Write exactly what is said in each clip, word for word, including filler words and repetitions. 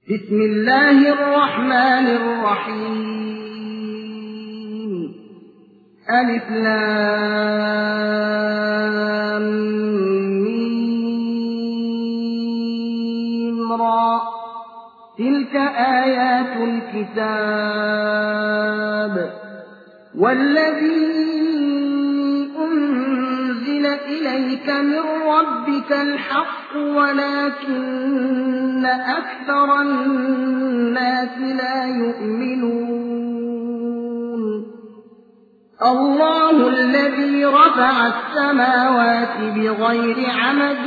بسم الله الرحمن الرحيم ألف لام ميم را تلك آيات الكتاب والذي أنزل إليك من ربك الحق ولكن أكثر الناس لا يؤمنون الله الذي رفع السماوات بغير عمد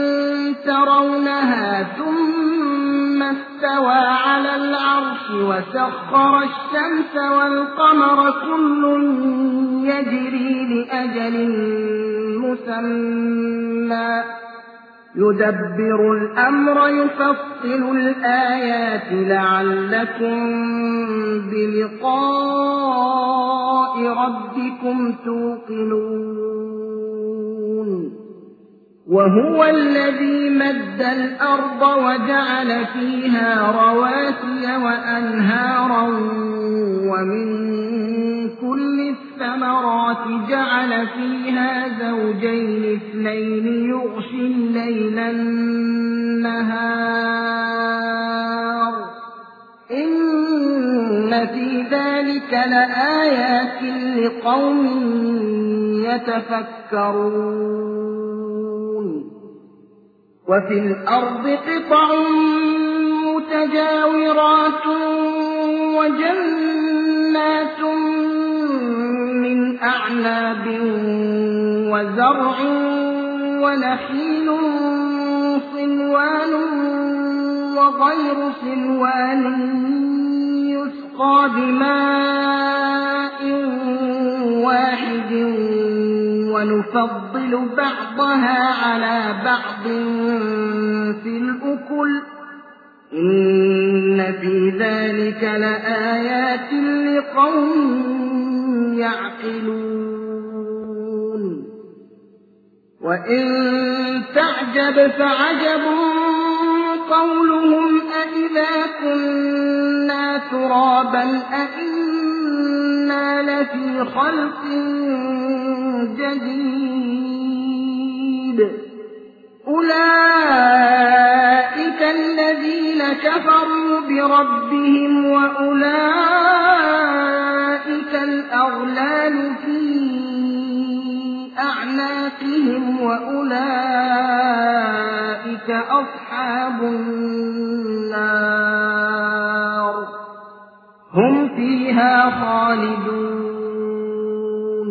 ترونها ثم استوى على العرش وسخر الشمس والقمر كل يجري لأجل مسمى يدبر الأمر يفصل الآيات لعلكم بلقاء ربكم توقنون وهو الذي مد الأرض وجعل فيها رواسي وأنهارا ومن كل الثمرات جعل فيها زوجين اثنين يغشي الليل النهار إن في ذلك لآيات لقوم يتفكرون وفي الأرض قطع متجاورات وجنات من أعناب وزرع ونخيل صنوان وغير صنوان يسقى بماء واحد ونفضل بعضها على بعض في الأكل إن في ذلك لآيات لقوم يعقلون وإن تعجب فعجب قولهم أإذا كنا ترابا أإنا لفي خلق جديد أولئك الذين كفروا بربهم وأولئك الأغلال في أعناقهم وأولئك أصحاب النار هم فيها خالدون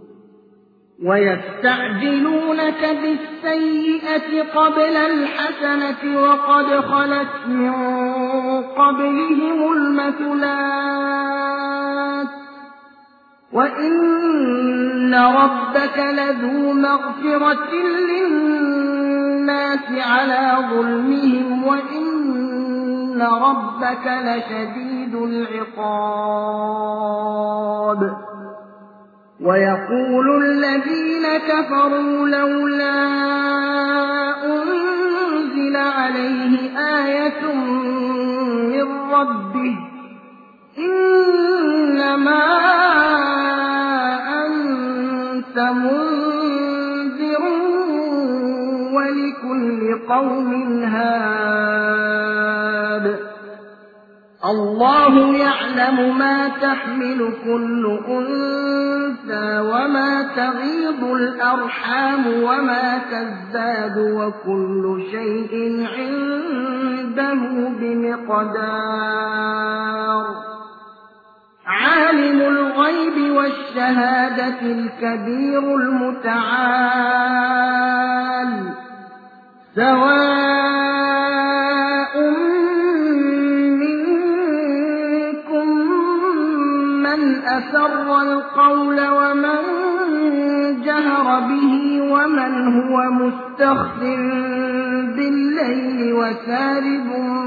ويستعجلونك بالسيئة قبل الحسنة وقد خلت من قبلهم المثلات وإن ربك لذو مغفرة للناس على ظلمهم وإن ربك لشديد العقاب ويقول الذين كفروا لولا أنزل عليه آية من ربه إنما أنت منذر ولكل قوم هاد الله يعلم ما تحمل كل أنثى وما تغيض الأرحام وما تزداد وكل شيء عنده بمقدار عالم الغيب والشهادة الكبير المتعال سواء منكم من أسر القول ومن جهر به ومن هو مستخف بالليل وسارب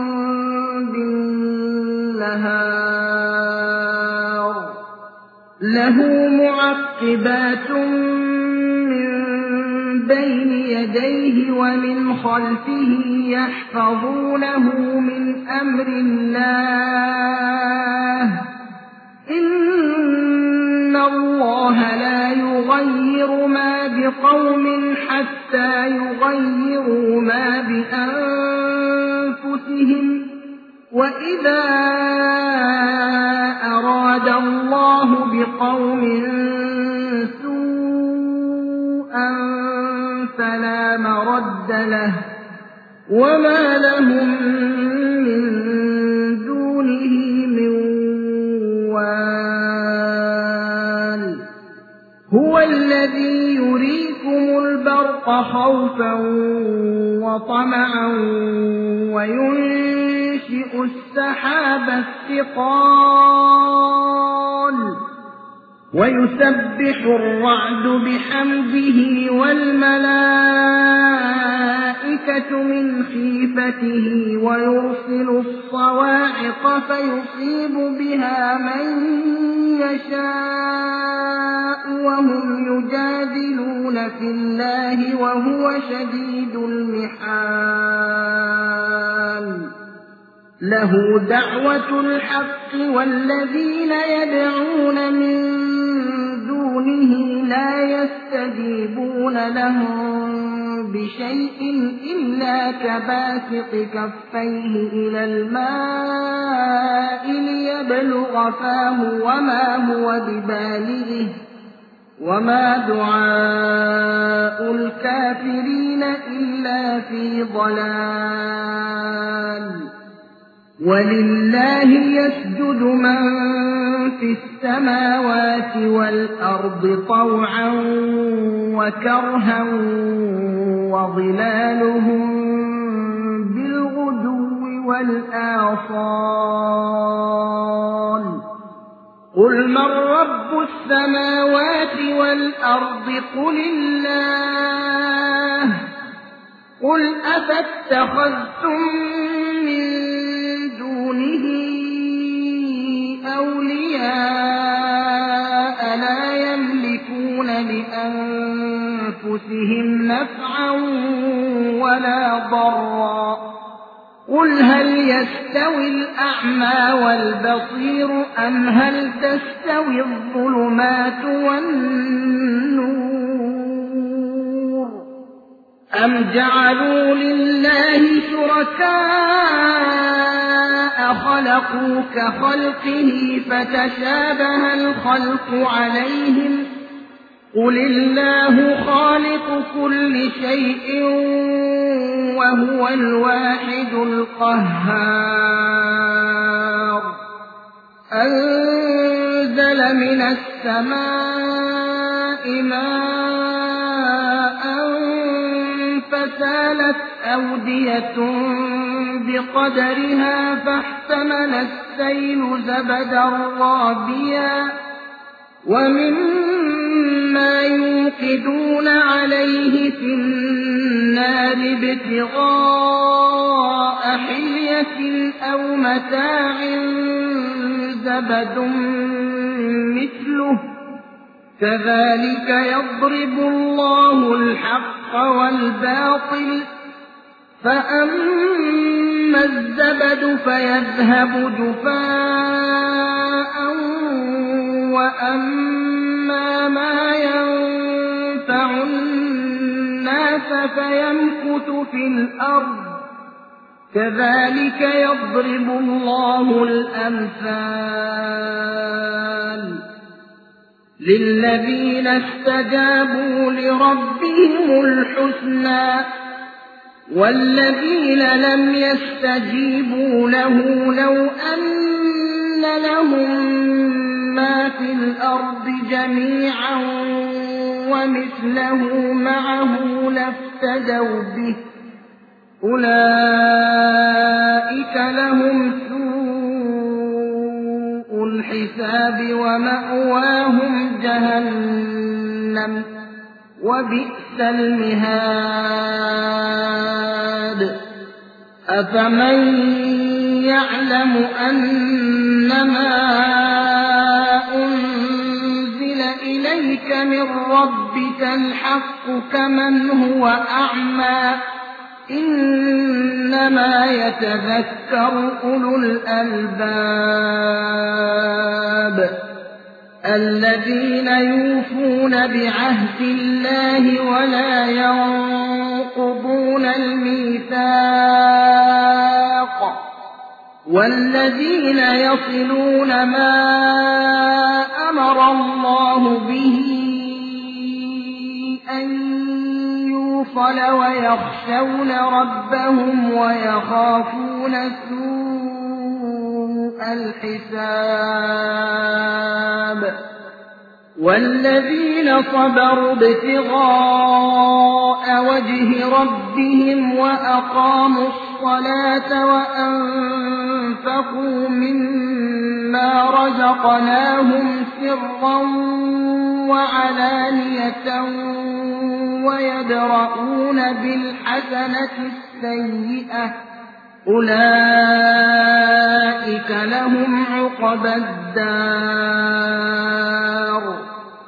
بالنهار له معقبات من بين يديه ومن خلفه يحفظونه من أمر الله إن الله لا يغير ما بقوم حتى يغيروا ما بأنفسهم وإذا أراد الله بقوم سوءا فلا مرد له وما لهم من دونه من وال هو الذي يريكم البرق خوفا وطمعا وينشئ السحاب الثقال ويسبح الرعد بحمده والملائكة من خيفته ويرسل الصواعق فيصيب بها من يشاء وهم يجادلون في الله وهو شديد المحال له دعوة الحق والذين يدعون من دونه لا يستجيبون لهم بشيء إلا كباسط كفيه إلى الماء ليبلغ فاه وما هو ببالغه وما دعاء الكافرين إلا في ضلال ولله يسجد من في السماوات والأرض طوعا وكرها وظلالهم بالغدو والآصال قل من رب السماوات والأرض قل الله قل أفاتخذتم من دونه أولياء لا يملكون لأنفسهم نفعا ولا ضرا قل هل يستوي الأعمى والبصير أم هل تستوي الظلمات والنور أم جعلوا لله شركاء خلقوا كخلقه فتشابه الخلق عليهم قل الله خالق كل شيء وهو الواحد القهار أنزل من السماء ماء فسالت أودية بقدرها فاحتمل السيل زبدا رابيا ومما يوقدون عليه في النار ابتغاء حلية أو متاع زبد مثله كذلك يضرب الله الحق والباطل فأما الزبد فيذهب جفاء وأما ما ينفع الناس فيمكث في الأرض كذلك يضرب الله الأمثال للذين استجابوا لربهم الحسنى والذين لم يستجيبوا له لو أن لهم ما في الأرض جميعا ومثله معه لافتدوا به أولئك لهم سوء الحساب ومأواهم جهنم وبئس المهاد أفمن يعلم أنما أنزل إليك من ربك الحق كمن هو أعمى إنما يتذكر أولو الألباب الذين يوفون بعهد الله ولا ينقضون الميثاق والذين يصلون ما أمر الله به أن يوصل ويخشون ربهم ويخافون سوء الحساب والذين صبروا ابتغاء وجه ربهم وأقاموا الصلاة وأنفقوا مما رزقناهم سرا وعلانية ويدرؤون بالحسنة السيئة أولئك لهم عقبى الدار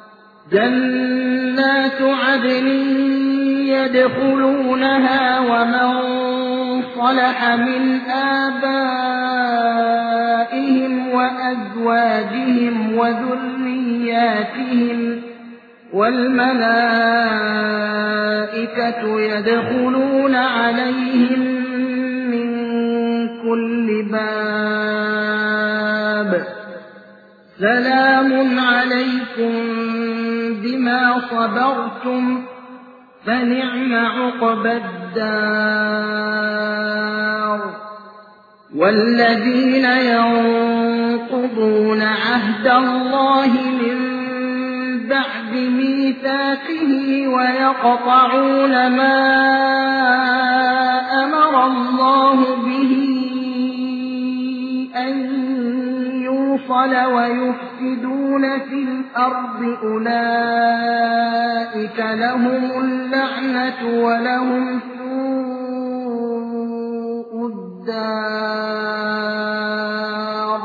جنات عدن يدخلونها ومن صلح من آبائهم وأزواجهم وذرياتهم والملائكة يدخلون عليهم من كل باب سلام عليكم بما صبرتم فنعم عقبى الدار والذين ينقضون عهد الله من بعد ميثاقه ويقطعون ما أمر الله به أن يوصل ويفسدون في الأرض أولئك لهم اللعنة ولهم سوء الدار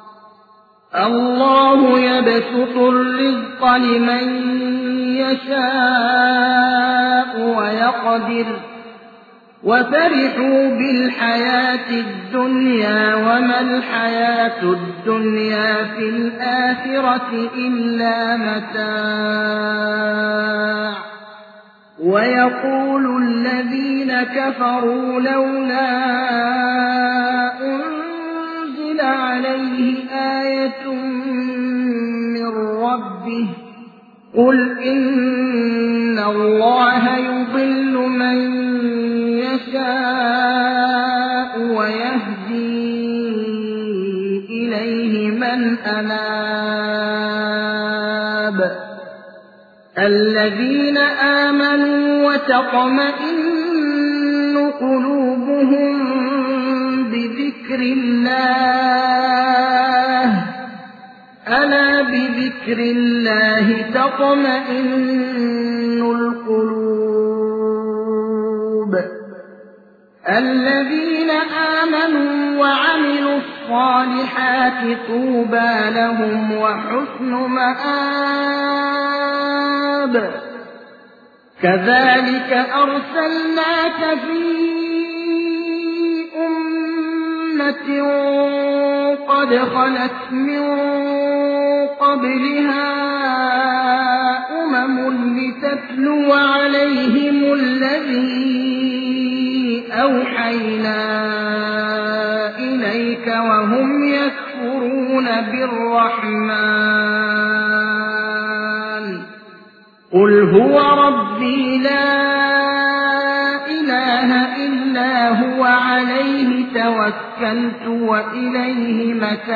الله يبسط الرزق لمن يشاء ويقدر وفرحوا بالحياة الدنيا وما الحياة الدنيا في الآخرة إلا متاع ويقول الذين كفروا لولا أنزل عليه آية من ربه قل إن الله يضل من يشاء ويهدي إليه من أناب الذين آمنوا وتطمئن قلوبهم بذكر الله ألا بذكر الله تطمئن القلوب الذين آمنوا وعملوا الصالحات طوبى لهم وحسن مآب كذلك أرسلناك في أمة قد خلت من قبلها أمم لتتلو عليهم الذي أوحينا إليك وهم يكفرون بالرحمن قل هو ربي لا إله إلا هو عليه توكلت وإليه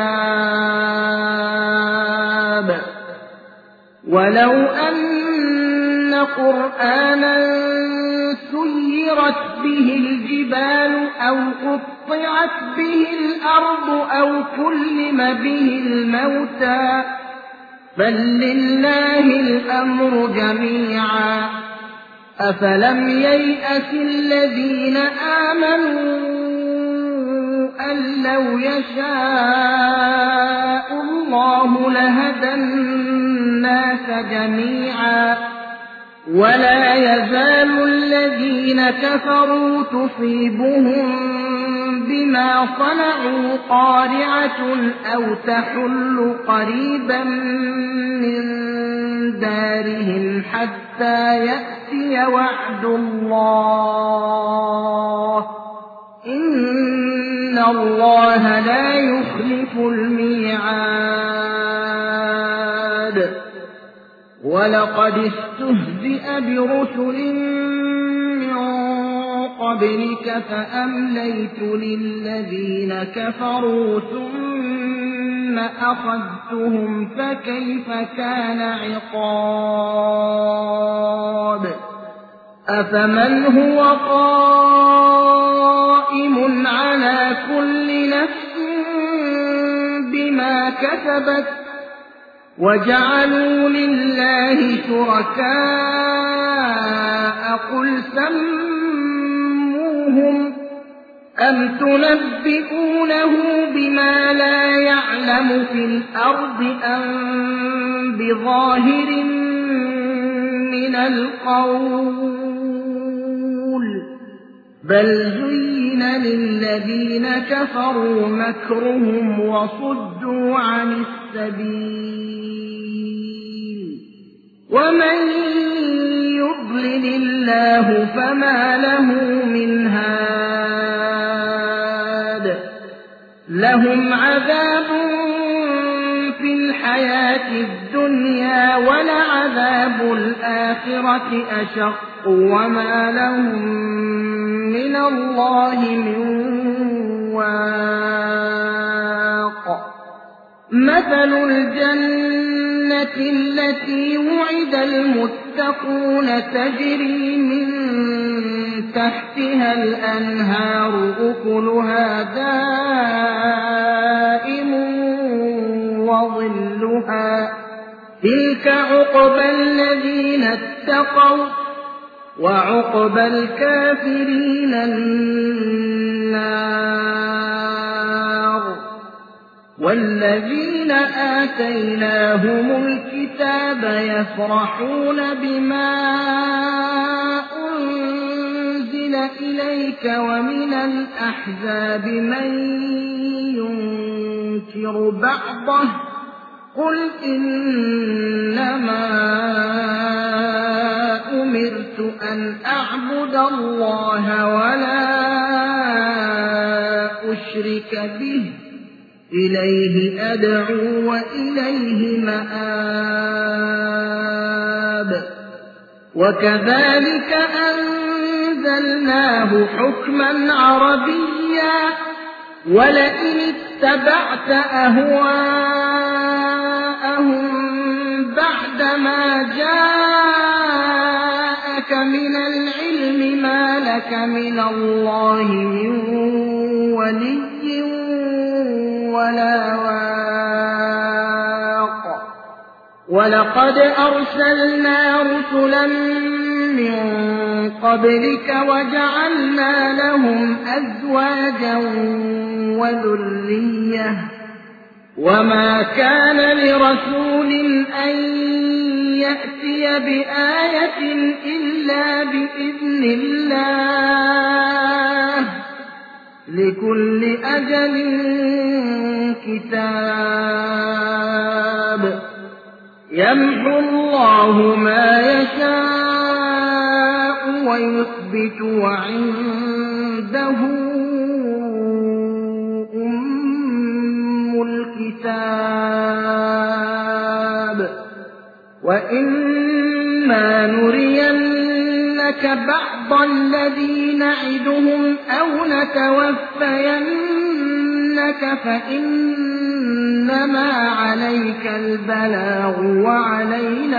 متاب ولو أن قرآنا سيرت به الجبال أو قطعت به الأرض أو كلم به الموتى بل لله الأمر جميعا أفلم ييأس الذين آمنوا أن لو يشاء الله لهدى الناس جميعا ولا يزال الذين كفروا تصيبهم بما صنعوا قارعة أو تحل قريبا من دارهم حتى يأتي وعد الله إن الله لا يخلف الميعاد. ولقد استهزئ برسل من قبلك فأمليت للذين كفروا ثم أخذتهم فكيف كان عقاب. أفمن هو قائم على كل نفس بما كسبت وجعلوا لله شركاء قل سموهم أم تنبئونه بما لا يعلم في الأرض أم بظاهر من القول بل زين للذين كفروا مكرهم وصدوا عن السبيل ومن يضلل الله فما له من هاد. لهم عذاب في الحياة الدنيا ولعذاب الآخرة أشق وما لهم من الله من واق. مثل الجنة التي وعد المتقون تجري من تحتها الأنهار أكلها دائم وظلها تلك عقبى الذين اتقوا وعقبى الكافرين النار. والذين آتيناهم الكتاب يفرحون بما أنزل إليك ومن الأحزاب من ينكر بعضه قل إنما أمرت أن أعبد الله ولا أشرك به إليه أدعو وإليه مآب. وكذلك أنزلناه حكما عربيا ولئن اتبعت أهواءهم بعدما جاءك من العلم ما لك من الله من ولي ولا واق. ولقد أرسلنا رسلا من قبلك وجعلنا لهم أزواجا وذرية وما كان لرسول أن يأتي بآية إلا بإذن الله لكل أجل كتاب. يمحو الله ما يشاء ويثبت وعنده أم الكتاب. وإما نرينك بعض الذي نعدهم أو نتوفينك فإنما عليك البلاغ وعلينا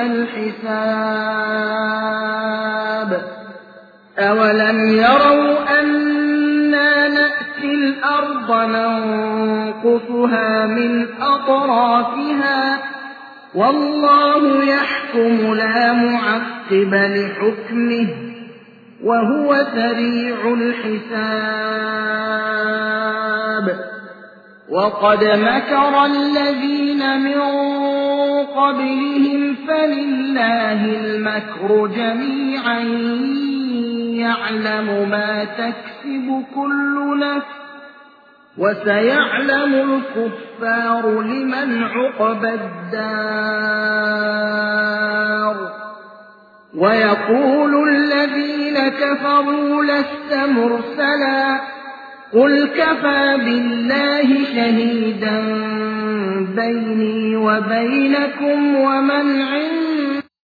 الحساب. أولم يروا أنا نأتي الأرض ننقصها من أطرافها والله يحكم لا معقب لحكمه وهو سريع الحساب. وقد مكر الذين من قبلهم فلله المكر جميعا يعلم ما تكسب كل نفس وسيعلم الكفار لمن عقبى الدار ويقول الذين كفروا لست مرسلا قل كفى بالله شهيدا بيني وبينكم ومن عنده